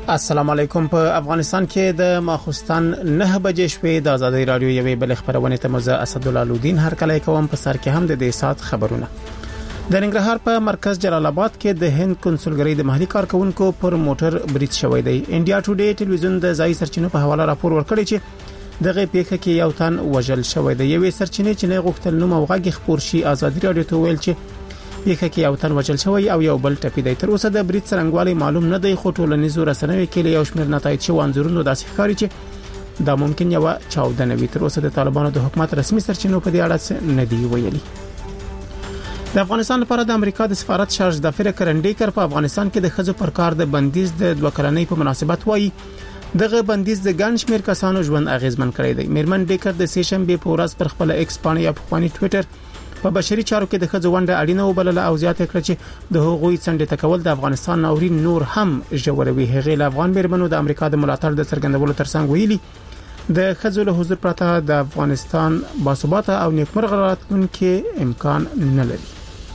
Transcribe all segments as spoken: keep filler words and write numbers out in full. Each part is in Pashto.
السلام علیکم. په افغانستان کې د ماخوستن نه بجې شپې د آزادۍ رادیو یوې بل خبرونه ته مزه اسدالله لودین هر کله کوم په سر کې هم د دې سات خبرونه. د ننګرهار په مرکز جلال آباد کې د هند کنسولګری د محلي کارکونکو پر موټر بریټ شوی دی. انډیا ټوډے ټلویزیون د ځای سرچینو په حواله راپور ورکړی چې دغه پیښه کې یو تن وژل شوی دی. یوې سرچینې چې نه غوښتل نوم او غږ خبر شي آزادۍ رادیو ته ویل چې پیښه کې یو تن وژل شوی او یو بل ټپي دی. تر اوسه د بریټ څرنګوالي معلوم نه دی، خو ټولنیزو رسنیو کې یو شمېر نتایج شو انځورونو داسې ښکاري چې دا ممکن یو چاودنه وي. تر اوسه د طالبانو د حکومت رسمي سرچینو په دې اړه نه دی ویلي. د افغانستان لپاره د امریکا د سفارت شارج دافر کرنډیکر په افغانستان کې د خزو پر کار د بندیز د دوه کلنۍ په مناسبت وایي دغه بندیز د ګڼ شمېر کسانو ژوند اغیزمن کړی دی. میرمن ډیکر د سیشن به په ورځ پر خپل ایکس باندې یا په خواني ټوئیټر په بشري چارو کې د خځو ونډه اړینه وبلله او زیاته کړه چې د هغوی څنډه تکول د افغانستان ناورین نور هم ژوروي. هغه له افغان میرمنو د امریکا د ملاتړ د څرګندولو ترڅنګ ویلي د خځو له حضور پرته د افغانستان باثباته او نیکمرغه راتلونکي امکان نه لري.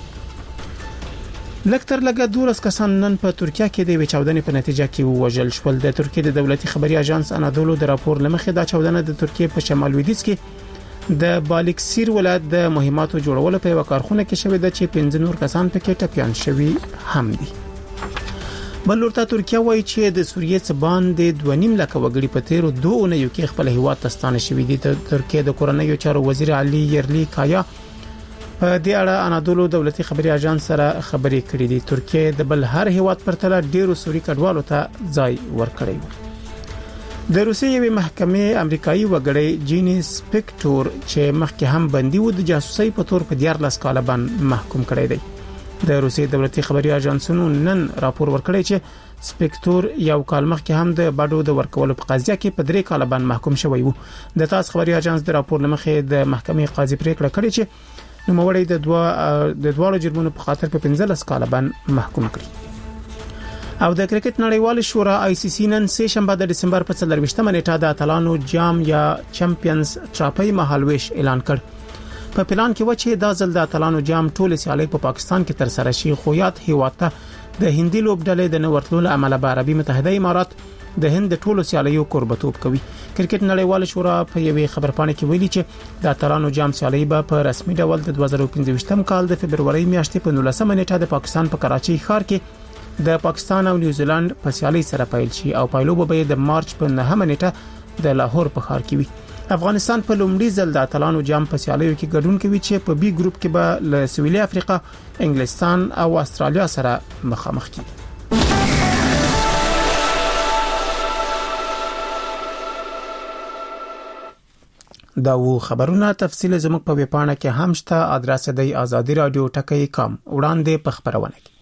لکتر لګه دولس کسان نن په ترکیه کې د چاودنې په نتیجه کې وژل شول. د ترکیه د دولتي خبري اژانس انادولو د راپور لمخې دا چاودنه د ترکیه په شمال لویدیځ کې د بالیکسیر ولایت د مهماتو جوړولو په یو کارخونه کې شوې ده چې پنځه نور کسان پکې ټپيان شوي هم دي. بل ورته ترکیه وایي چې د سوریې څبان د دوه نیم لک وګړي په تیرو دوه اونیو کې خپل هیواد ته ستانه شوي دي. د ترکیه د کورنیو چارو وزیر علي یرلی کایا په دې اړه انادولو دولتي خبري اژانس سره خبرې کړې دي. ترکیه د بل هر هیواد پر تل ډیرو سوري کډوالو ته ځای ورکړی و. د روسیې یوې محکمې امریکایي وګړی جینی سپیکټور چې مخکې هم بندي و د جاسوسي په تور په دیارلس کاله باندې محکوم کړی دی. د روسیې دولتي خبري اژانسونو نن راپور ورکړی چې سپیکټور یو کال مخکې هم د باډو د ورکولو په قضیه کې په درې کاله باندې محکوم شوی و. د تاس خبري اژانس د راپور لمخې د محکمې قاضي پریکړه کړې چې نوموړی د دوه د دوه جرمونو په خاطر په پنځلس کاله باندې محکوم کړی. او د کرکټ نړیوال شورا آی سی سی نن سه شنبه د دسمبر په څلرويشتمه نیټه د اتلانو جام یا چمپیونز ټرافي مهالويش اعلان کړ. په پلان کې و چې دا ځل د اتلانو جام ټول سیالي په پاکستان کې تر سره شي، خو یاد هیواد ته د هندي لوبډلې د نورتلو عمله به عربي متحده امارات د هند ټولو سیالیو قربتوب کوي. کرکټ نړیوال شورا په یوې خبرپاڼه کې ویلي چې د اتلانو جام سیالي به په رسمي ډول د دوه زره پنځه کال د فبرवरी میاشتې په نولسمه نیټه د پاکستان په کراچي ښار کې د پاکستان او نیوزیلند په سیالي سره پیل شي او پایلو به د مارچ په نهمه نیټه د لاهور په ښار کې وي. افغانستان په لومړي ځل د اتلانو جام په سیالیو کې ګډون کوي چې په بي ګروپ کې به له سویلي افریقا، انګلستان او استرالیا سره مخامخ کیږي. دا و خبرونه تفصیل زموږ په ویبپاڼه کې هم شته. ادرس دی آزادی رادیو ټکی کام وړاندې په خبرونه کې.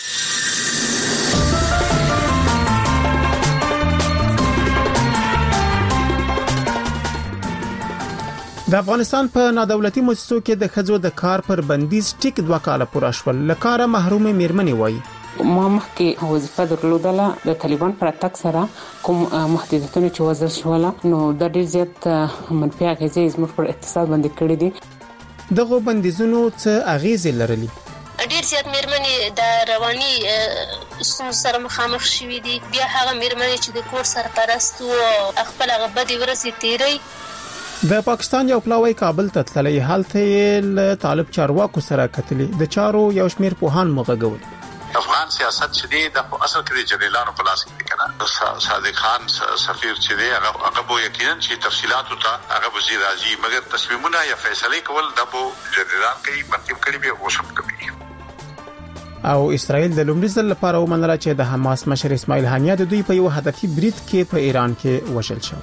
د افغانستان په نادولتي مؤسسو کې د خځو د کار پر بندیز ټیک دوه کاله پوره شول. لکاره محرومه میرمنې وایي ما مخکې وظیفه درلودله، د طالبان پر اتاک سره کوم محدودیتونه چې وضع شول نو د ډیر زیات منفي اغیزې زموږ پر اقتصاد باندې کړې دي. دغه بندیزونو څه اغیزې لرلي؟ ډیر زیات میرمنې د رواني ستونزو سره مخامخ شوې دي. بیا هغه میرمنې چې د کور سرپرست او خپل غبدي ورسې تیری. د پاکستان یو پلاوی کابل ته تللی حالت له طالب چارواکو سره کتلی د چارو یو شمیر پوهان مغږول. افغان سیاست چې دی د اصل کې جنرالانو په لاس کې کنه صادق خان سفیر چې دی هغه هغه یقینا چې تفصيلات ته هغه وزیر راځي، مګر تصمیمونه یا فیصله کول د بو جنرالان کوي مرتب کړي به وسم کوي. او اسرائیل د لومړي ځل لپاره ومنله چې د حماس مشر اسماعیل هانیه د دوی په یو هدفي بریټ کې په ایران کې وژل شو.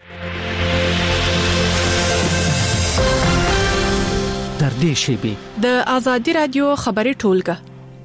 تر دې شیبې د آزادی رادیو خبري ټولګه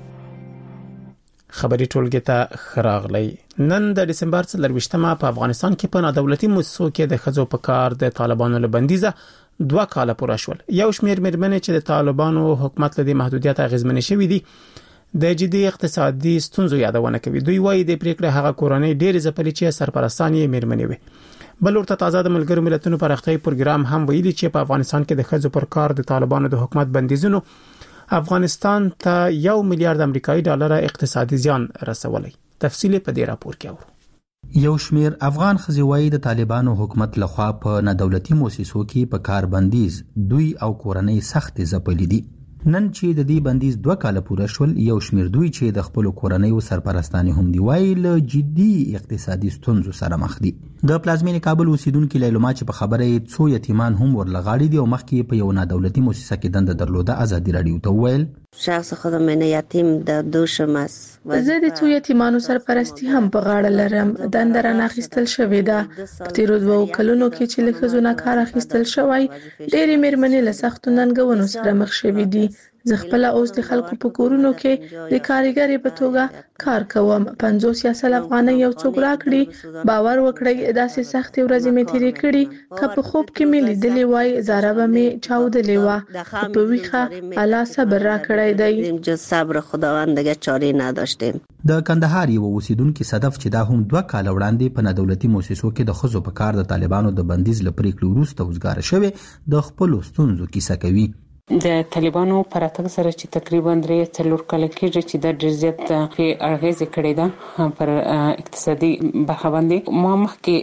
خبري ټولګه ته خراغلی. نن د دسمبر څلرويشتمه په افغانستان کې په نادولتي مؤسسو کې د خځو په کار د طالبانو له بندیزه دوه کاله پوره شول. یو شمیر میرمنې چې د طالبانو حکومت له محدودیت اغیزمنې شوې دي د جدي اقتصادي ستونزو یادونه کوي. دوی وایي د پریکړه هغه کورنۍ ډېر ځپلې چې سرپرستان یې میرمنې وي. بل ورته تازه د ملګرو ملتونو پرختي پروګرام هم ویلي چې په افغانستان کې د خځو پر کار د طالبانو د حکومت بندیزونو افغانستان ته یو میلیارډ امریکایي ډالر اقتصادي زیان رسولی. تفصیل په دې راپور کې اورو. یو شمیر افغان ښځې وایي د طالبانو حکومت لخوا په نادولتي مؤسسو کې په کار بندیز دوی او کورنۍ سختې ځپلې دي. نن چې د دې بندیز دوه کاله پوره شول، یو شمیر دوی چې د خپل کورنۍ سرپرستانې هم دی وایي له جدي اقتصادي ستونزو سره مخ دي. د پلازمینې کابل اوسیدونکو لیلما چې په خبره یې څو یتیمان هم ورلغاړي دي او مخکې په یو نادولتي مؤسسه کې دنده درلوده، ازادي رادیو ته وویل شخص خودم من یتیم در دوشم است. زه د څو یتیمانو سرپرستی هم په غاړه لرم. دنده رانه اخیستل شوې ده. په تیرو دوو کلونو کې چې له ښځو نه کار اخیستل شوی، ډېرې مېرمنې له سختو ننګونو سره مخ شوې دي. زه خپل اوس د خلکو په کورونو کې د کارګرې په توګه کار کوم. پنځوس یا سل افغانۍ یو څوک راکړي، باور وکړئ داسې سختې ورځې مې تیرې کړي که په خوب کې مې لیدلې وای زاره به مې چاودلې وه. په ویښه الله صبر راکړی دی. جز صبر خداوند دیگه چاره نداشتیم. د کندهار یو اوسیدونکو صدف چې دا هم دوه کال وړاندې په نادولتي مؤسسو کې د ښځو په کار د طالبانو د بندیز له پریکړې وروسته وزګاره شوې د خپل ستونزو کیسه کوي. د طالبانو پراتګ سره چې تقریبا درې څلور کال کېږي چې د ډېر زیات په اغیزه کړې ده پر اقتصادي برخه باندې. ما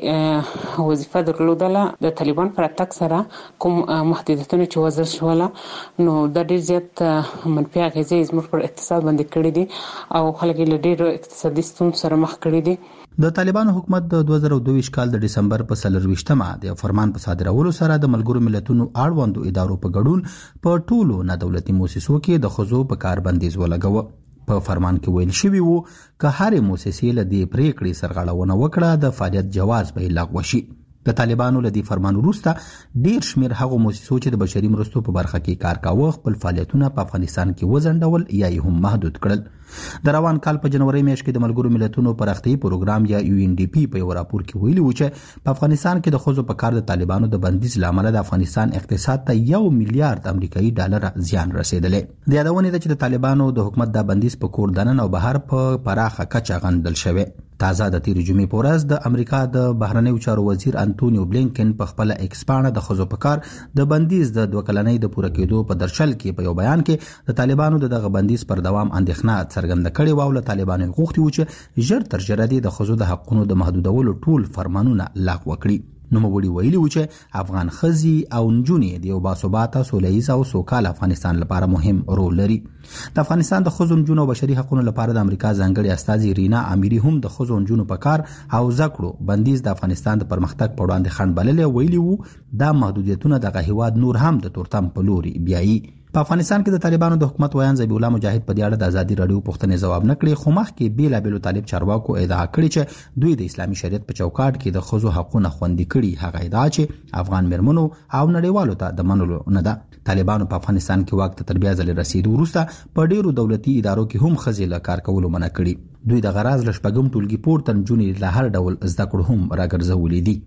مخکې وظیفه درلودله. د طالبان پراتګ سره کوم محدودیتونه چې وضع شول نو د ډېر زیات منفي اغیزه زموږ پر اقتصاد باندې کړې دي او خلک له ډېر اقتصادي ستونزو سره مخ کړي دي. د طالبانو حکومت د دوه زره دوه ویشت کال د ډسمبر په څلرویشتمه د فرمان په صادرولو سره د ملګرو ملتونو اړوندو ادارو په ګډون په ټولو نادولتي مؤسسو کې د ښځو په کار بندیز ولګاوه. په فرمان کې ویل شوی وو که هرې مؤسسې له دې پریکړې سرغړونه وکړه د فعالیت جواز به لغوه شي. د طالبانو له دې فرمان وروسته ډیر شمیر هغو مؤسسو چې د بشري مرستو په برخه کې کار کاوه خپل فعالیتونه په افغانستان کې وځنډول یا یې هم محدود کړل. د روان کال په جنوري میاشت کې د ملګرو ملتونو پراختیايي پروګرام یا یو ان ډي پی په یو راپور کې ویلي و چې په افغانستان کې د ښځو په کار د طالبانو د بندیز لامل د افغانستان اقتصاد ته یو میلیارډ امریکایي ډالر زیان رسیدلی. د یادونې ده چې د طالبانو د حکومت د بندیز په کور دننه او بهر په پراخه کچه غندل شوی. تازه د تیر جمعې په ورځ د امریکا د بهرنیو چارو وزیر انټونیو بلینکن په خپل ایکس پاڼه د ښځو په کار د بندیز د دوه کلنۍ د پوره کېدو په درشل کې په یو بیان کې د طالبانو د دغه بندیز پر دوام اندېښنه څرګنده کړې و او له طالبانو غوښتي و چې ژر تر ژره د ښځو د حقونو د محدودولو ټول فرمانونه لغوه کړي. نوموړي ویلي و چې افغان ښځې او نجونې د یو باثباته سوله ییز او سوکاله افغانستان لپاره مهم رول لري. د افغانستان د ښځو نجونو او بشري حقوقو لپاره د امریکا ځانګړي استازي رینا امیری هم د ښځو نجونو په کار او زکړو بندیز د افغانستان د پرمختګ په وړاندې خنډ بللې. ویلي و دا محدودیتونه دغه هیواد نور هم د تورتم په لوري بیایي. په افغانستان کې د طالبانو د حکومت ویان ذبیح الله مجاهد په دې اړه د ازادي رادیو پوښتنې ځواب نه کړي، خو مخکې بیلابیلو طالب چارواکو ادعا کړې چې دوی د اسلامي شریعت په چوکاټ کې د ښځو حقونه خوندي کړي. هغه ادعا چې افغان مېرمنو او نړیوالو ته د منلو نه ده. طالبانو په افغانستان کې واک ته تر بیا ځلې رسیدو وروسته په ډیرو دولتي ادارو کې هم ښځې له کار کولو منع کړي. دوی د غراض له شپږم ټولګي پورته نجونې له هر ډول زده کړو هم راګرځولې دي.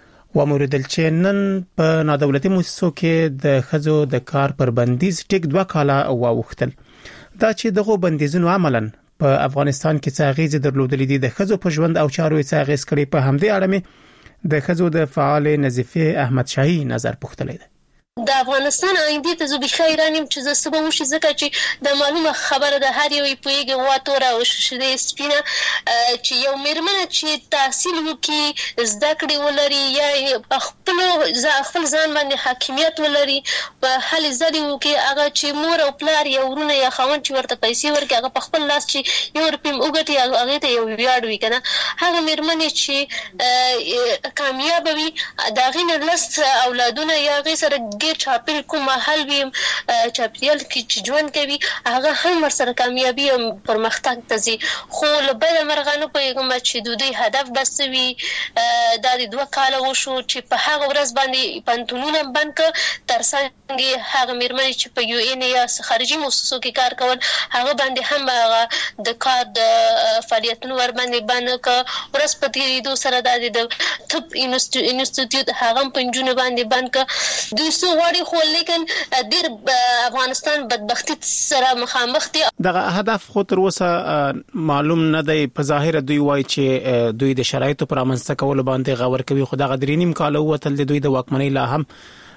وموردل چې نن په نادولتي مؤسسو کې د ښځو د کار پر بندیز ټیک دوه کاله واوښتل. دا چې دغه بندیزونو عملاً په افغانستان کې څه اغیز درلودلې دي د ښځو په ژوند او چارو څه اغیز کړي، په همدې اړه مې د ښځو د فعال نظیفه احمد شاهي نظر پوښتلی دی. د افغانستان آینده ته زه بخیر رانیم چې زه سبا وشي ځکه چې د معلومه خبره د هر یو پویګه واتوره او شیده سپینه چې یو مېرمنه چې تحصیل وکړي زده کړې ولري یا خپل خپل ځان باندې حاکمیت ولري په هل ځلې وکړي هغه چې مور او پلار یا ورونه یا خاوند چې ورته پیسې ورکړي هغه په خپل لاس چې یو روپیم وګټي هغه ته یو ویاړ وي کنه. هغه مېرمنې چې کامیاب وي دا غینه لس اولادونه یا غي سره چاپیل کوم محل وي چاپیل کې چې ژوند کوي هغه هم ورسره کامیابی او پرمختګ ته ځي. خو له بل مرغانو په کوم چې د دوی هدف بس وي د دوه کاله وشو چې په هغه ورځ باندې پنتونونه بند ک ترڅنګ هغه مېرمنې چې په یو ان یا خارجي مؤسسو کې کار کول هغه باندې هم هغه د کار د فعالیتونو ور باندې بند ک ورځ په تیریدو سره د طب انسټیټیوټ هغه پنځونه باندې بند ک دوی غواړي خو لیکن ډیر افغانستان بدبختی سره مخامخ دي. دغه هدف خو تر اوسه معلوم نه دی. په ظاهر دوی وایي چې دوی د شرایطو پر امنځته کولو باندې غور کوي، خو دغه درې نیم کال وتل د دوی د واکمنۍ لا هم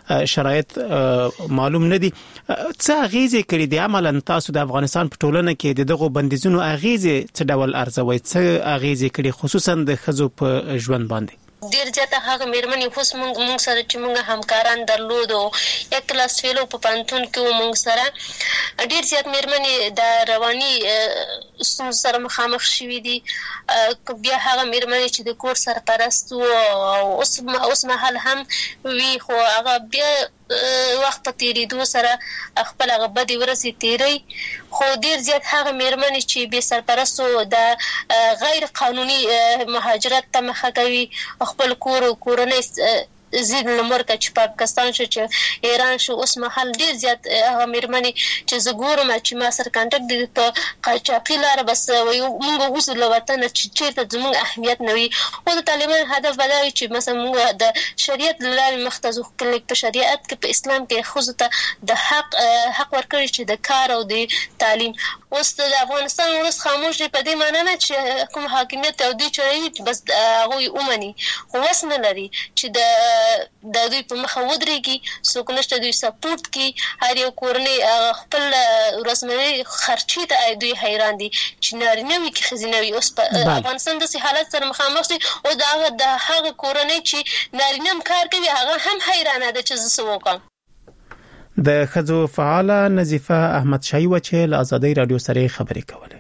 شرایط معلوم نه دي. څه اغیزه کړي دي عملاً تاسو د افغانستان په ټولنه کې دغه بندیزونو اغیزه څه ډول ارزوي، څه اغیزه کړي خصوصا د خزو په ژوند باندې؟ ډیر زیاته هغه میرمنې اوس موږ موږ سره چې موږ همکاران درلودو یا کلاس فیلو په پانتون کې موږ سره ډیر زیات میرمنې د رواني ستونزو سره مخامخ شوي دي. بیا هغه میرمنې چې د کور سرپرست او اوس اوس مهال هم وي، خو هغه بیا وخت په تیریدو سره خپل هغه بدې ورځې تیری. خو ډیر زیات هغه میرمنې چې بې سرپرستو د غیر قانوني مهاجرت ته مخه کوي، خپل کور او کورنۍ زید لمر کا چې پاکستان شو چې ایران شو، اوس مهال ډیر زیات هغه میرمنې چې زه ګورم چې ما سره کانټاکټ دي په قاچاقي لاره بس وایو موږ اوس له وطن چې چیرته زموږ اهمیت نه وي. او د طالبان هدف به دا وي چې مثلا موږ د شریعت له لارې مخته ځو. په شریعت کې په اسلام کې ښځو ته د حق حق ورکړي چې د کار او د تعلیم. اوس د افغانستان ولس خاموش دی په دې معنی نه چې کوم حاکمیت او دوی چاري بس هغوی ومني، خو وس نه لري چې د د دوی په مخه ودرېږي، څوک نشته دوی سپورټ کوي. هر یو کورنۍ خپل ورځمنۍ خرچې ته دوی حیران دي چې نارینه وي که ښځینه وي. اوس په افغانستان داسې حالت سره مخامخ دي او د هغه د هغه کورنۍ چې نارینه هم کار کوي هغه هم حیرانه ده چې زه څه وکړم. د ښځو فعاله نظیفه احمد شاهي و چې له ازادۍ رادیو سره خبرې کولې.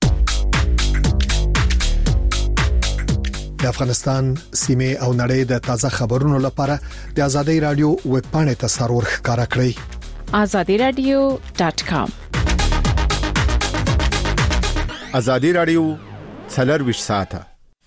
د افغانستان سیمه او نړۍ د تازه خبرونو لپاره د ازادۍ رادیو ویب پاڼې ته سرور ښکارا کړئ azadi radio dot com. ازادي رادیو څلرویشت ساعته.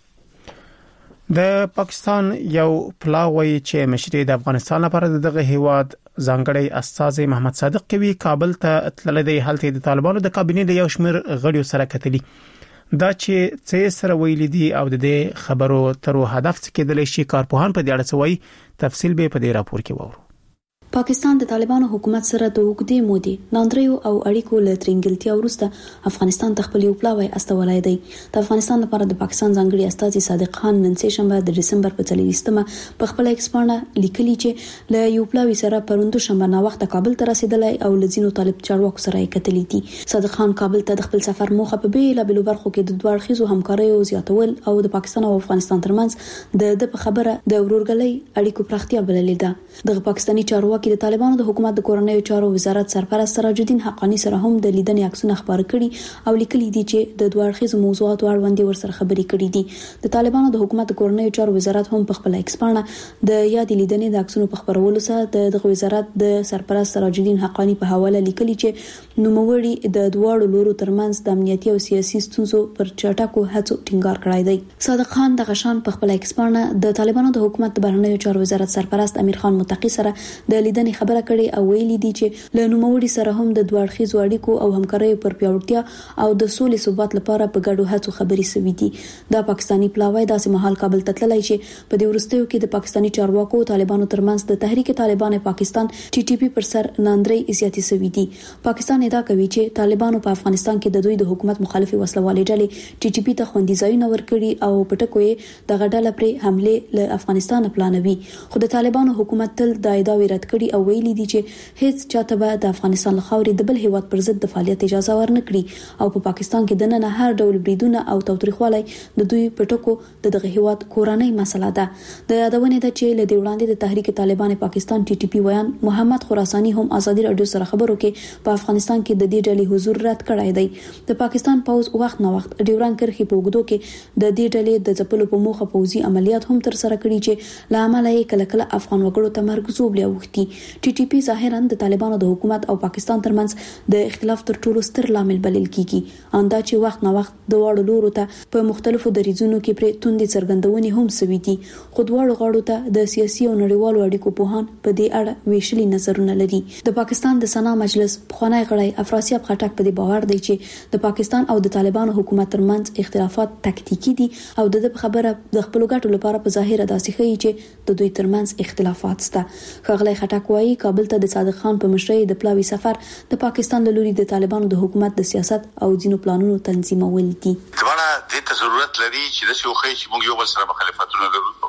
د پاکستان یو پلاوی چې مشري د افغانستان لپاره دغه هیواد ځانګړی استاذ محمد صادق کوي کابل ته تللی دی. هلته د طالبانو د کابینې د یو شمېر غړیو سره کتلی. دا چې څه سره ویل دي او د دې خبرو تر هدف څخه کېدل شي کارپوهان په دې اړه څه وایي، تفصیل به په دې راپور کې وورو. پاکستان د طالبانو حکومت سره د وګړي مودي ناندریو او اړیکو له ترنګلتیا وروسته افغانستان ته خپل یو پلاوی استولای دی. د افغانستان لپاره د پاکستان ځانګړي استاذ صادق خان نن سه شنبه د دسمبر په څلوېښتمه په خپل ایکسپانه لیکلي چې له یو پلاوی سره پروندو شنبه نا وخت کابل ته رسیدلی او لزینو طالب چارواکو سره کتلی دي. صادق خان کابل ته د خپل سفر موخه په بیل بل برخو کې د دوه اړخیزو همکاریو زیاتول او د پاکستان او افغانستان ترمنځ د د خبره د ورورګلۍ اړیکو پراختیا بللې ده. د پاکستاني چارواکو کې د طالبانو د حکومت د کورنیو چارو وزارت سرپرست سراج الدین حقانی سره هم د لیدنې عکسونه خبر کړي او لیکلي دي چې د دوه اړخیزو موضوعاتو اړوند ورسره خبرې کړي دي. د طالبانو د حکومت د کورنیو چارو وزارت هم په خپل ایکسپانه د یاد لیدنې د عکسونو په خبرولو سره د وزارت د سرپرست سراج الدین حقانی په حواله لیکلي چې نوموړي د دوه لورو ترمنځ د امنیتي او سیاسي ستونزو پر چټکو هڅو ټینګار کړی دی. صادق خان د غشان په خپل ایکسپانه د طالبانو د حکومت د بهرنیو چارو وزارت سرپرست امیر خان متقی سره د لیدنې خبره کړي او ویلي دي چې له نوموړي سره هم د دوه اړخیزو اړیکو او همکاریو پر پیاوړتیا او د سولې ثبات لپاره په ګډو هڅو خبرې شوې دي. دا پاکستانی پلاوی داسې مهال کابل ته تللی چې په دې وروستیو کې د پاکستانی چارواکو طالبانو ترمنځ د تحریک طالبان پاکستان ټي ټي پی پر سر ناندري زیاتې شوې دي. پاکستان ادعا کوي چې طالبانو په افغانستان کې د دوی د حکومت مخالفي وسلوالې ډلې ټي ټي پی ته خوندي ځایونه ورکړي او پټکو یې د غډاله پر حمله له افغانستان پلانوي. خو د طالبانو حکومت تل د ادعا رد کړي او ویلي دي چې هیڅ چاته به د افغانستان لخوا د بل هیواد پر ضد د فعالیت اجازه ورنکړي او په پاکستان کې د نن هر ډول بریدونه او تاوتریخوالی د دوی پټکو د دغه هیواد کورنۍ مسله ده. د یادونه ده چې له دې وړاندې د تحریک طالبان پاکستان ټي ټي پی ویان محمد خراساني هم ازادي رادیو سره خبرو کې په افغانستان کې د دې ډلې حضور رد کړی دی. د پاکستان پوز وخت نه وخت ډیوران کرخي په وګدو کې د دې ډلې د ځپلو په موخه پوزي عملیات هم تر سره کړي چې لامل یې کله کله افغان وګړو ته مرګ زوبلیا وختي. ټي ټي پی ظاهرا د طالبانو د حکومت او پاکستان ترمنځ د اختلاف تر ټولو ستر لامل بلل کیږي. اندا چې وخت نه وخت د واړو لورو ته په مختلفو دریځونو کې پر توندې څرګندونې هم سوي دي. خو دواړو غاړو ته د سیاسي او نړیوالو اړیکو په هان په دې اړه ویشلي نظرونه لري. د پاکستان د سنا مجلس پخوانی غړی افراسیاب خټک په دې باور دی چې د پاکستان او د طالبانو حکومت ترمنځ اختلافات تکتیکی دي او د خبره د خپل ګټو لپاره په ظاهر داسې ښیي چې د دوی ترمنځ اختلافات شته. خغلی خټک وايي کابل ته د صادق خان په مشرۍ د پلاوی سفر د پاکستان له لوري د طالبانو د حکومت د سیاست او ځینو پلانونو تنظیمول دي. ځوانه د ته ضرورت لري چې د څه وخت چې موږ یو بل سره مخالفتونه لرو.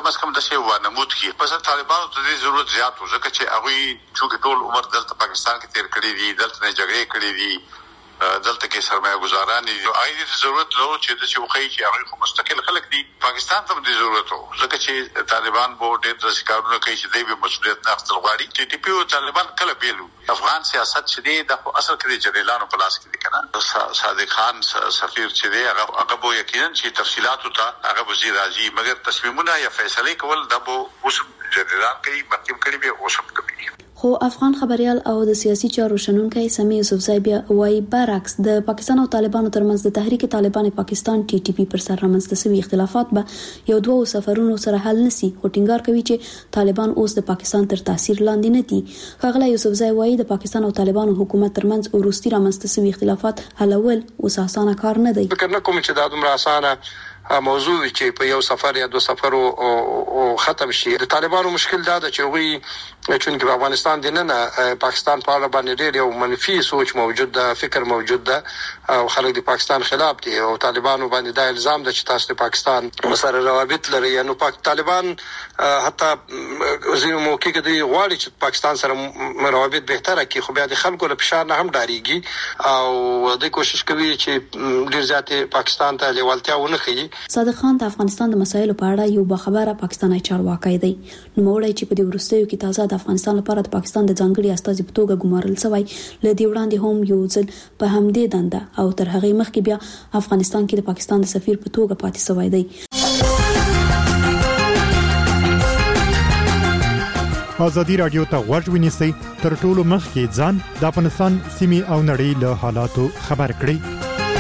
کم از کم د شی و نمود کی پس طالبانو ته د ضرورت زیات و ځکه چې هغه چې ټول عمر دلته پاکستان کې تیر کړی دي دلته نه جګړې کړې دي دلته کې سرمایه گزاران دي هغه د ضرورت لرو چې د چوخی چې هغه مستقل خلک دي پاکستان ته د ضرورت و ځکه چې طالبان بو ډېر د شکارونو کوي چې دوی به مسؤلیت نه اخلي غواړي ټي ټي پی او طالبان کله بیلو افغان سیاست چې دی د اصل کې جنرالانو په لاس کې دي کنه صادق خان سفیر چې دی هغه هغه بو یقینا چې تفصيلات ته هغه وزیر راځي مګر تصمیمونه یا فیصله کول د بو اوس جنرال کوي مخکې کړي به اوس کوي خو افغان خبريال او د سیاسي چارو شنونکي سمي یوسفزای بیا وايي برعکس د پاکستان او طالبانو ترمنځ د تحریک طالبان پاکستان ټي ټي پی پر سر رامنځته شوی اختلافات به یو دوه سفرونو سره حل نسی او ټینګار کوي چې طالبان اوس د پاکستان تر تاثیر لاندې نه دي خغله یوسفزای وايي د پاکستان او طالبانو حکومت ترمنځ ورستي رامنځته شوی اختلافات حلول اوس اسانه کار نه دی فکر نه کوم چې دا دومره اسانه موضوع چې په یو سفر یا دو سفر او ختم شي د طالبانو مشکل دا ده چې وی چې په افغانستان د نن پاکستان په اړه باندې ډېر یو منفي سوچ موجود ده فکر موجود ده او خلک د پاکستان خلاف دي او طالبانو باندې دا الزام ده چې تاسو د پاکستان سره روابط لري نو پاک طالبان حتی زموږ موقع کې دی غواړي چې پاکستان سره روابط بهتره کړي خو بیا د خلکو له فشار نه هم ډاریږي او د کوشش کوي چې ډېر زیات پاکستان ته لیوالتیا ونه کوي صادق خان د افغانستان د مسایلو په اړه یو باخبره پاکستاني چارواکي دی نو موړی چې په دې ورستیو کې تازه د افغانستان لپاره د پاکستان د ځانګړي استازي په توګه ګمارل شوی لدی وړاندې هم یو ځل په همدې دنده او تر هغه مخکې بیا افغانستان کې د پاکستان د سفیر په توګه پاتې شوی دی ازادي رادیو ته غوږ ونیسئ تر ټولو مخکې ځان د افغانستان سیمې او نړۍ له حالاتو خبر کړئ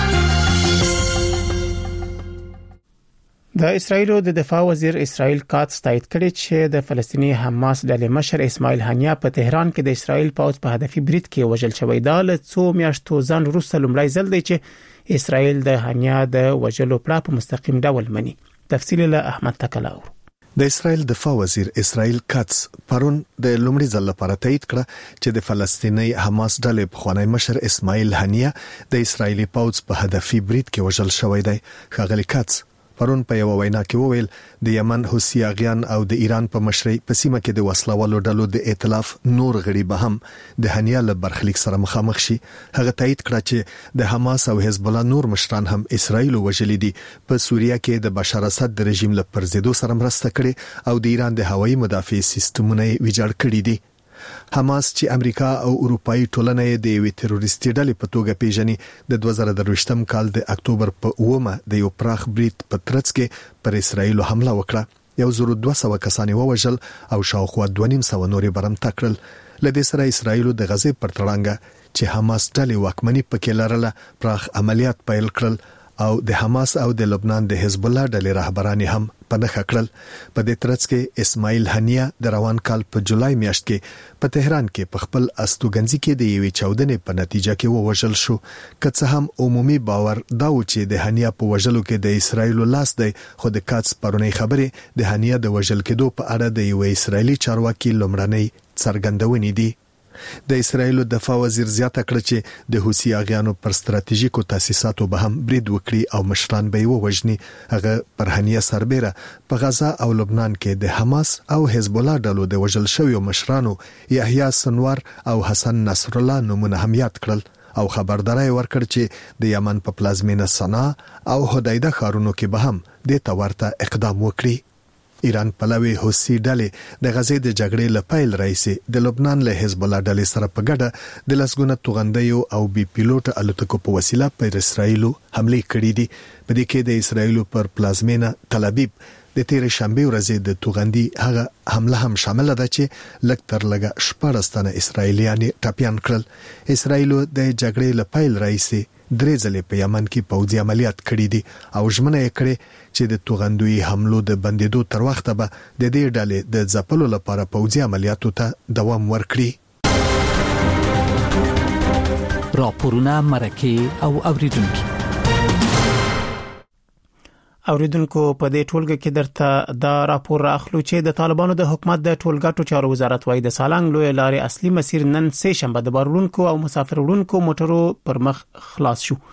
د اسرایل د دفاع وزیر اسرایل کاتس تایید کړی چې د فلسطینی حماس ډلې مشر اسماعیل هانیه په تهران کې د اسرایل پوځ په هدفي برید کې وژل شوی دا له څو میاشتو ځان وروسته لومړی ځل دی چې اسرایل د هانیه د وژلو پلان په مستقیم ډول مني تفصیل له احمد تکلاور د اسرایل دفاع وزیر اسرایل کاتس پرون د لومړي ځل لپاره تایید کړ چې د فلسطینی حماس ډلې په خوانی مشر اسماعیل هانیه د اسرایلی پوځ په هدفي برید کې وژل شوی دی ښاغلی کاتس پرون په یو وینا کې وویل د یمن حوثي اغیان او د ایران په مشرۍ په سیمه کې د وسلوالو ډلو د ائتلاف نور غړي به هم د هانیه له برخلیک سره مخامخ شي هغه تایید کړ چې د حماس او حزب الله نور مشران هم اسرایل وژلي دي په سوریه کې د بشار اسد د رژیم له پرزیدو سره مرسته کړې او د ایران د هوایي مدافع سیستمونه ویجاړ کړي دي حماس چې امریکا او اروپאי ټولنې د یوې تروریستي ډلې په توګه پیژني د دوه زره درویشتم کال د اکتوبر په اومه د یو پراخ برید په ترڅ کې پر اسرایل حمله وکړه یو زر دوه سوه کسان ووژل او شاوخوا دوه نیم سوه نورې برم تکړل لدې سره اسرایل د غزې پر تړانګه چې حماس ډلې واکمنۍ پکې لرله پراخ عملیات پیل کړل او د حماس او د لبنان د حزب الله ډلې رهبران هم په نخښه کړل په دې ترڅ کې اسماعیل هانیه د روان کال په جولای میاشت کې په تهران کې په خپل استوګنځي کې د یوې چاودنې په نتیجه کې ووژل شو که څه هم عمومي باور دا و چې د هانیه په وژلو کې د اسرایل لاس دی خو د کاتس پرونی خبرې د هانیه د وژل کېدو په اړه د یوې اسرایلی چارواکي لومړنۍ څرګندونې دي د اسرایل دفاع وزیر زیاته کړ چې د حوثي اغیانو پر ستراتیژیکو تاسیساتو به هم برید وکړي او مشران به ووژني هغه پر هانیه سربېره په غزا او لبنان کې د حماس او حزب الله ډلو د وژل شویو مشرانو یحیی سنوار او حسن نصر الله نومونه هم یاد کړل او خبرداري ورکړ چې د یمن په پلازمینه سنا او هدایده ښارونو کې به هم د تورته اقدام وکړي ایران پلوي حوثي ډلې د غزې د جګړې لپاره رئیسي د لبنان له حزب الله ډلې سره په ګډه د لسګونه توغندیو او بي پیلوټ الوتکو په وسیله پر اسرایل حمله کړې دي په دې کې د اسرایل پر پلازمینه تل ابیب د تیر شنبه ورځې د توغندي هغه حمله هم شامل ده چې لکتر لګه شپارستانه اسرایلیان ټاپیان کړل اسرایل د جګړې لپاره رئیسي درې ځلې په یمن کې پوځي عملیات کړې دي او ژمنه یې کړې چې د توغندوی حملو د بندیدو تر وخته به د دې ډلې د ځپلو لپاره پوځي عملیاتو ته دوام ورکړي راپورونه مرکه او اوریدونکو اوریدونکو په دې ټولګه کې درته دا راپور راخلو چې د طالبانو د حکومت د ټولګټو چارو وزارت وايي د سالنګ لوی لارې اصلي مسیر نن سه شنبه د بارونکو او مسافر وړونکو موټرو پر مخ خلاص شو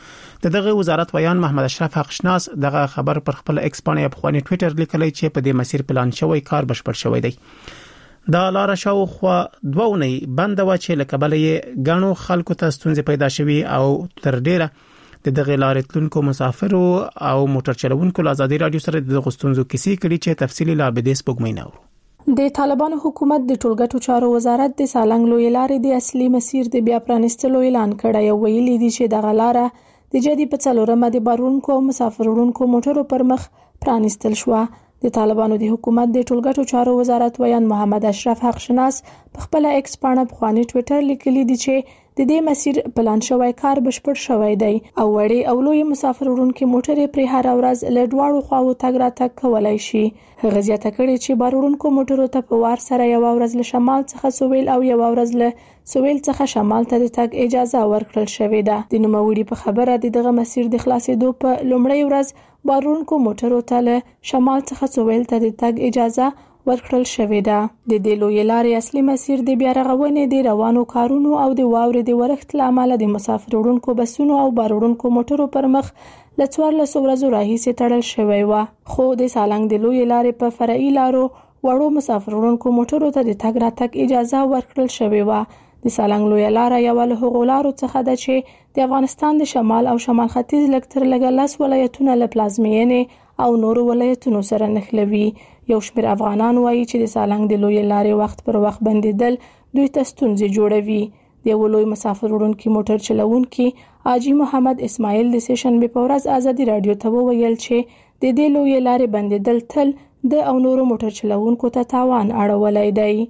د دغه وزارت ویان محمد اشرف حقشناس دغه خبر پر خپل ایکس باندې په خواني ټوئیټر لیکلی چې په دې مسیر پلان شوی کار بشپړ شوی دی. دا لار شاوخوا دوه اونۍ بند و چې لکبلې غاڼو خلکو ته ستونزې پیدا شوي او تر ډیره د دغه لارې تلونکو مسافرو او موټر چلوونکو له ازادي رادیو سره د غستونزو کیسې کړي چې تفصیلی لا بده سپوږمۍ نو د طالبانو حکومت د ټولګټو چارو وزارت د سالنګ لوی لارې د اصلي مسیر د بیا پرانستلو اعلان کړی او ویلي دي چې دغه لاره د جدي په څلورمه د بارونکو او مسافرونکو موټرو پر مخ پرانستل شو. د طالبانو د حکومت د ټولګټو چارو وزارت ویان محمد اشرف حقشناس په خپل ایکس باندې په خواني ټوئیټر لیکلی دی چې د دې مسیر پلان شوی کار بشپړ شوی دی او وړي او لوی مسافرونکو موټرې پر هر ورځ له دواړو خواو تګ راتګ کولای شي. هغه زیاته کړې چې بارونکو موټرو ته په وار سره یو ورځ له شمال څخه سویل او یو ورځ له سویل څخه شمال ته د تګ اجازه ورکړل شوې ده. د نوموړي په خبره د دغه مسیر د خلاصېدو په لومړی ورځ بارونکو موټرو ته له شمال څخه سویل ته د تګ اجازه ورکړل شوې ده. د دې لوی لارې اصلي مسیر د بیا رغونې د روانو کارونو او د واورې د ورښت لامل د مسافرونکو بسونو او بارونکو موټرو پر مخ له څوارلسو ورځو راهیسې تړل شوی و. خو د سالنګ د لوی لارې په فرعي لارو وړو مسافرونکو موټرو ته د تګ راتګ اجازه ورکړل شوی و. د سالنګ لوی لار یو له هغو لارو څخه ده چې د افغانستان د شمال او شمال ختیځ لکتر لګ لاس ولایتونه له پلازمینې او نورو ولایتونو سره نښلوي. یو شمېر افغانان وایي چې د سالنګ د لوی لارې وخت پر وخت بندیدل دوی ته ستونزې جوړوي. د یو لوی مسافرونکو موټر چلوونکي حاجی محمد اسماعیل د سیشن په ورځ ازادي رادیو ته وویل چې د دې لوی لارې بندیدل تل د او نورو موټر چلوونکو ته تاوان اړولای دی.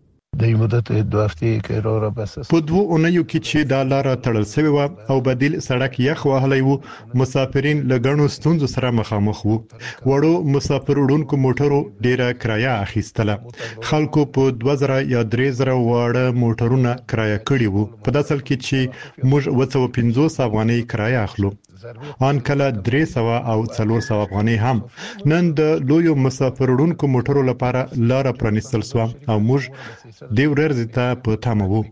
د مدت دوه هفتې کې را بس په دوه اونیو کې چې دا لار تړل شوی و او بدیل سړک یخ وهلی وو، مسافرین لګڼو ستونزو سره مخامخ وو. وړو مسافرونکو موټرو ډیره کرایه اخیستله. خلکو په دوه زره یا درې زره واړه موټرونه کرایه کړي وو، په داسل کې چې موږ اوه سوه پنځوس افغانۍ کرایه اخلو. ان کله درې سوه او څلور سوه افغانۍ هم. نن د لویو مسافرونکو موټرو لپاره لار پرانیستل شو او موږ د ورځې ته په تمه وو.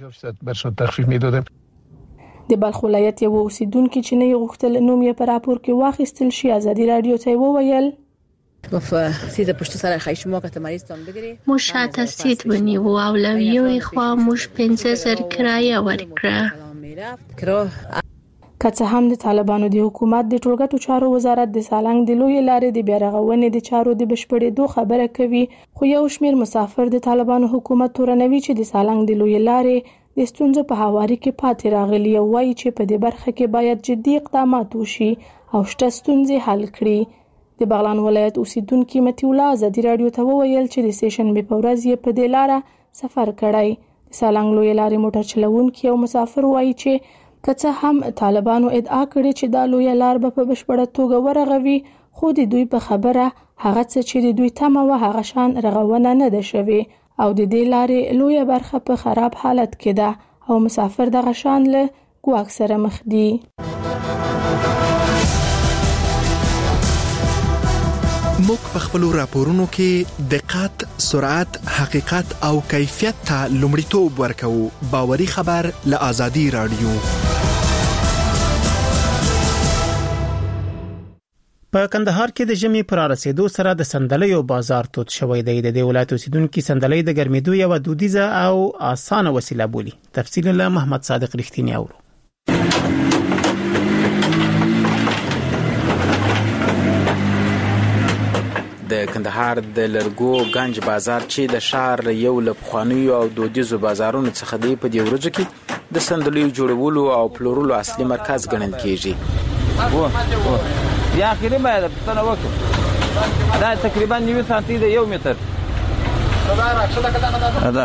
د بلخ ولایت یو اوسیدونکو چې نه غوښتل نوم یې پر راپور کې واخیستل شي ازادي رادیو ته وویل گفت سید پشت سر خیش ما که تمریزتان بگیری موش شاید سید بنی و اولویوی خواه موش پنزه زر کرایه ورکره. که څه هم د طالبانو د حکومت د ټولګټو چارو وزارت د سالنګ د لوی لارې د بیا رغونې د چارو د بشپړېدو خبره کوي، خو یو شمېر مسافر د طالبانو حکومت تورنوي چې د سالنګ د لوی لارې د ستونزو په هواري کې پاتې راغلي او وایي چې په دې برخه کې باید جدي اقدامات وشي او شته ستونزې حل کړي. د بغلان ولایت اوسیدونکو متي الله ازادي رادیو ته وویل چې د سیشن په ورځ یې په دې لاره سفر کړی. د سالنګ لوی لارې موټر چلوونکي او مسافر وایي چې که څه هم طالبانو ادعا کړې چې دا لوی لار به په بشپړه توګه ورغوي، خو د دوی په خبره هغه څه چې د دوی تمه و هغه شان رغونه نه ده شوې او د دې لارې لویه برخه په خراب حالت کې ده او مسافر دغه شان له ګواښ سره مخ دي. موږ په خپل راپورونو کې دقت، سرعت، حقیقت او کیفیت ته لومړیتوب ورکوو. باوري خبر له ازادي رادیو. په کندهار کې د ژمي پر رسیدو سره د سندلیو بازار توت شوی دی. د ولایت اوسیدونکو سندلې د ګرمېدو یو دودیزه او اسانه وسیله بولي. تفصیل له محمد صادق رښتینی اورو. د کندهار د لرګو گنج بازار چې د شهر یو له پخوانیو او دودیزو بازارونو څخه دی، په دې ورځو کې د سندلیو جوړولو او پلورلو اصلي مرکز ګڼل کیږي. و یا اخیری باید پښتنه وکړو دا تقریبا نیو سانتي د یو متر دا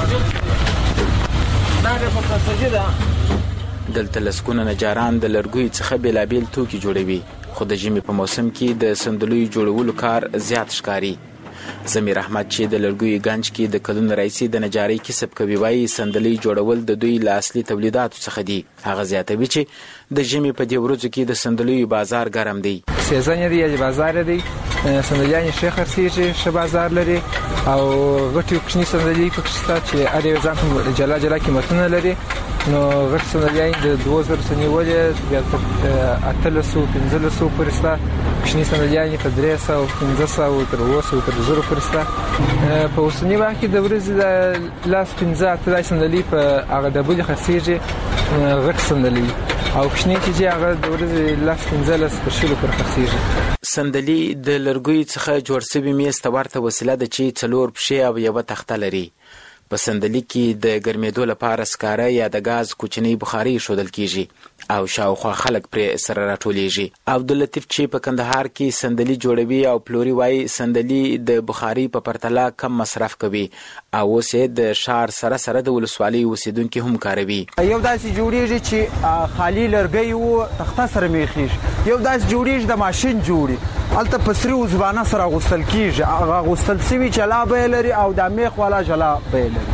دلته لسکونه نجاران د لرګوي څخه بیلابیل توکي جوړوي، خو د ژمي په موسم کې د سندلیو جوړولو کار زیات ښکاري. زمیر احمد چې د لرګوي گنج کې د کلونو راهیسې د نجارۍ کسب کوي، وایي سندلۍ جوړول د دوی له اصلي تولیداتو څخه دي. هغه زیاتوي چې د ژمي په دې ورځو کې د سندلیو بازار ګرم دی. سیزن دی یا بازار دی، سندلیان ښه خرڅېږي، ښه بازار لري او غټې کوچنۍ سندلۍ پکې شته چې هر یو ځان ته جلا جلا قیمتونه لري نو غټ سندلیان د دوه زره سنیولې بیا تر اتلسو پنځلسو پورې ستا کوچني سندلیان تر درې سوه پنځه سوه تر اووه سوه تر زرو پورې ستا په اوسني وخت کې د ورځې د لاس پنځه اته داسې سندلي په هغه ډبلې خرڅېږي غټ سندلي او کوچني چې هغه د ورځې لاس پنځلس تر شلو پورې خرڅېږي. سندلي د لرګیو څخه جوړ شوی میز ته ورته وسیله ده چې څلور پښې او یوه تخته لري. په سندلي کې د ګرمېدو لپاره سکاره یا د غاز کوچنی بخاري ایښودل کیږي او شاوخوا خلک پرې سره راټولیږي. عبداللطیف چې په کندهار کې سندلي جوړوي او پلوري وایي سندلي د بخاري په پرتله کم مصرف کوي او اوس یې د ښار سره سره د ولسوالۍ اوسیدونکي هم کاروي. یو داسې جوړیږي چې خالي لرګی و تخته سره میخیږي، یو داسې جوړیږي د ماشین جوړي الته په سری وزبانه سره غوستل کیږي، هغه غوستل سوي جلا به لري او د میخ والا جلا به لري.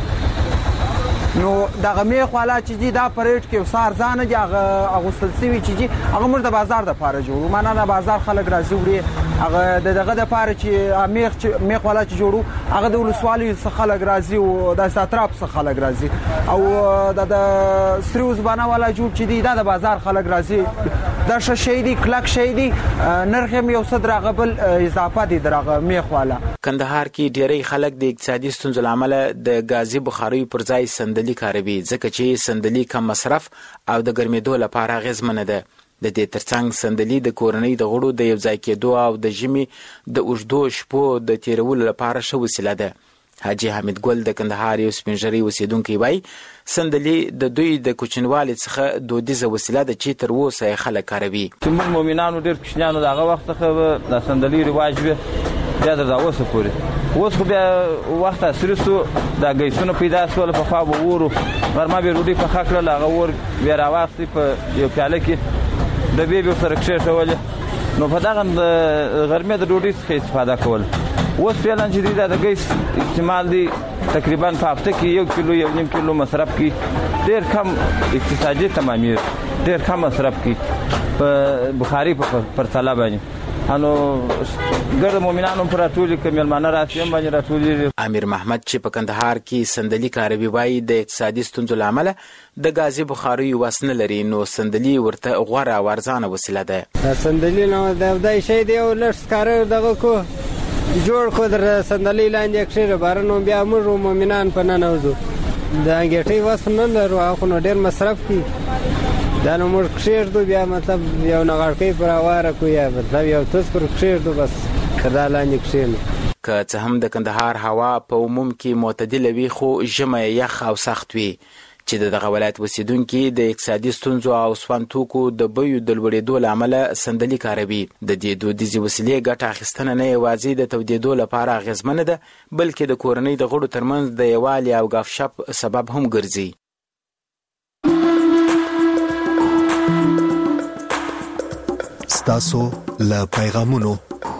نو دغه میخ والا چې دی دا پریټ کې وسار ځانه دی هغه غوستل سوي چې دی هغه موږ د بازار د پاره جوړو، معنا د بازار خلک راځي وړي هغه دغه د پاره چې میخ میخ والا چې جوړو هغه د ولسوالۍ څخه خلک راځي او د ساتراپ څخه خلک راځي او د سری وزبانه والا جوړ چې دی دا د بازار خلک راځي. دا شې دی کلک شې دی نرخ هم یو صدر غبل اضافه دي درغه میخ والا. کندهار کې ډېری خلک د اقتصادي ستونزو لامل د غازي بخاري پر ځای سندلي کاروي ځکه چې سندلي کم مصرف او د ګرمېدو لپاره اغېزمنه ده. د دې ترڅنګ سندلي د کورنۍ د غړو د یو ځای کېدو او د ژمي د اوږدو شپو د تیرولو لپاره ښه وسیله ده. حاجي حمید ګل د کندهار یو سپین ږیری اوسیدونکی وایي سندلي د دوی د کوچنیوالي څخه دودیزه وسیله ده چې تر اوسه یې خلک کاروي. چې موږ مؤمنانو ډېر کوچنیانو د هغه وخت څخه د سندلي رواج وي بیا تر دا اوسه پورې. اوس خو بیا وخت عصري سو دا ګیسونه پیدا شول، پخوا به ورو غرمه به ډوډۍ پخه کړل هغه ور بیا راواخلي په یو پیاله کې ډبې به ورسره کښېښولې نو په دغه غرمې د ډوډۍ څخه استفاده کول. اوس فعلا چې دی دا د ګیس استعمال دی تقریبا په هفته کې یو کیلو یو نیم کیلو مصرف کی ډېر کم اقتصادي تمامیر ډېر کم مصرف کی په بخاري په پرتله باندې. انو ګرد مومنانو پر ټولي کملمانه راسي هم باندې راټولي. امیر محمد چې په کندهار کې سندلي کاروي وایي د اقتصادي ستونزو لامل د غازي بخاري وسنه لري نو سندلي ورته غوړه ورزانه وسیله ده. سندلي نو د دای شي دی او لږ کار دغه کو جوړ کو در سندلي لاندې کښې بارنو بیا موږ مومنان په نن اوزو د انګټي وسنه لرو خو نو ډېر مصرف کی دا نو موږ کښېږدو بیا مطلب یو نغړکۍ پر هواره کړو یا مطلب یو څه پر کښېږدو بس کدا لاندې کښېنو. که څه هم د کندهار هوا په عموم کې معتدله وي خو ژمی یخ او سخت وي چې د دغه ولایت اوسیدونکي د اقتصادي ستونزو او سون توکو د بیو د لوړېدو له امله سندلي کاروي. د دې دودیزې وسیلې ګټه اخیستنه نه یوازې د تودېدو لپاره اغېزمنه ده بلکې د کورنۍ د غړو ترمنځ د یووالي او ګپ شپ سبب هم ګرځي. ستاسو له پیغامونو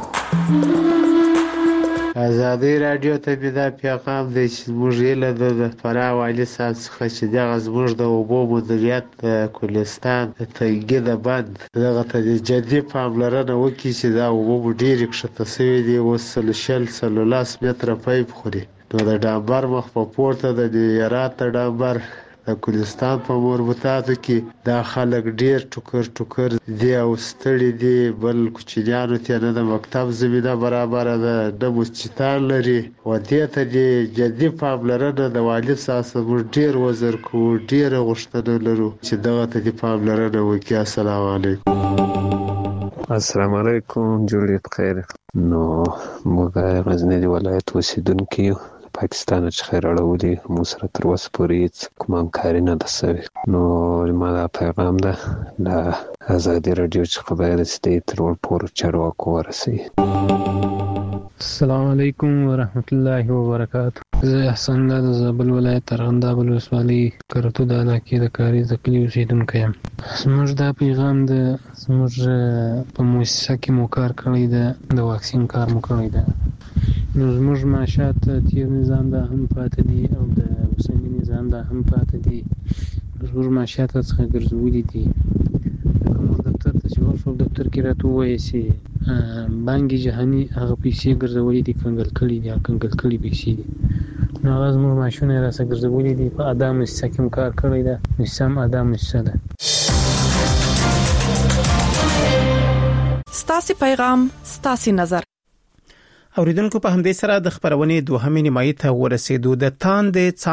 ازادي رادیو ته دا پیغام دی چې موږ یې د فراه والي صاحب څخه چې دغه زموږ د اوبو مدیریت د کلستان د تنګي د بند دغه ته جدي پاملرنه وکړي چې دا اوبه مو ډېرې کښته سوي دي اوس څلو شل څلورلس متره پیپ خوري نو د ډامبر مخ په پورته د هرات د ډامبر د کلستان په مربوطاتو کې دا خلک ډېر ټوکر ټوکر دي او ستړي دي بل کوچنیانو ته نه د مکتب زمینه برابره ده نه مسجدان لري و دې ته دې جدي پاملرنه د والي صاحب موږ ډېر وزر کوو ډېره غوښتنه لرو چې دغه ته دې پاملرنه وکړي. السلام علیکم. السلام علیکم. جوړې بخیر. نو موږ غزنی ولایت اوسیدونکي یو پاکستان څخه راړولې مو سره تر اوسه پورې هېڅ کوم همکاري نه ده سوې نو زما دا پیغام ده د ازادي راډیو څخه باید چې دی تر ټولو چارواکو ورسوي. السلام علیکم ورحمت الله وبرکاته. زه احسان الله د زابل ولایت ارغنداب ولسوالۍ کرتو د علاقې د کاریز د کلي اوسېدونکی یم. زموږ دا پیغام د زموږ په مؤسسه کې مو کار کړی ده د واکسین کار مو کړی ده نو زموږ معاشات تیر نظام دا هم پاتې دي او د اوسني نظام دا هم پاتې دي. زموږ معاشات څخه ګرځولي دي لکه موږ دفتر ته چې ورشو دفتر کې راته ووایي چې بانک جهاني هغه پیسې ګرځولي دي کنګل کړي دي کنګل کړي پیسې دي نو هغه زموږ ماشونه راسه ګرځولي دي په ادا مؤسسه کې کار کړی ده نسام ادا مؤسسه ده. ستاسو پیغام ستاسو نظر. اوریدونکو په همدې سره د خبرونې دوهمې نیمایي ته ورسېدو. د تاند